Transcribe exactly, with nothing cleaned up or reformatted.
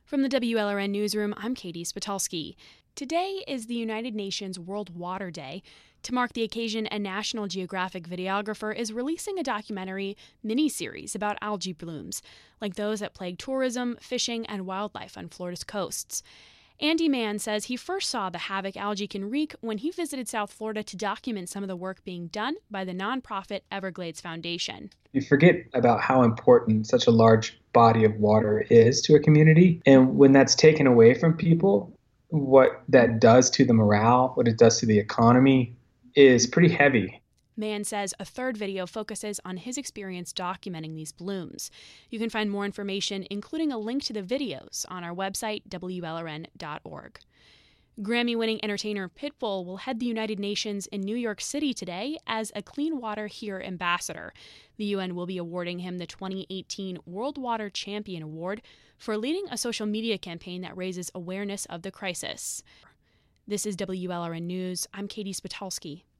From the W L R N Newsroom, I'm Katie Spitulski. Today is the United Nations World Water Day. To mark the occasion, a National Geographic videographer is releasing a documentary mini-series about algae blooms, like those that plague tourism, fishing, and wildlife on Florida's coasts. Andy Mann says he first saw the havoc algae can wreak when he visited South Florida to document some of the work being done by the nonprofit Everglades Foundation. You forget about how important such a large body of water is to a community. And when that's taken away from people, what that does to the morale, what it does to the economy, is pretty heavy. Mann says a third video focuses on his experience documenting these blooms. You can find more information, including a link to the videos, on our website, W L R N dot org. Grammy-winning entertainer Pitbull will head the United Nations in New York City today as a Clean Water Here ambassador. The U N will be awarding him the twenty eighteen World Water Champion Award for leading a social media campaign that raises awareness of the crisis. This is W L R N News. I'm Katie Spitulski.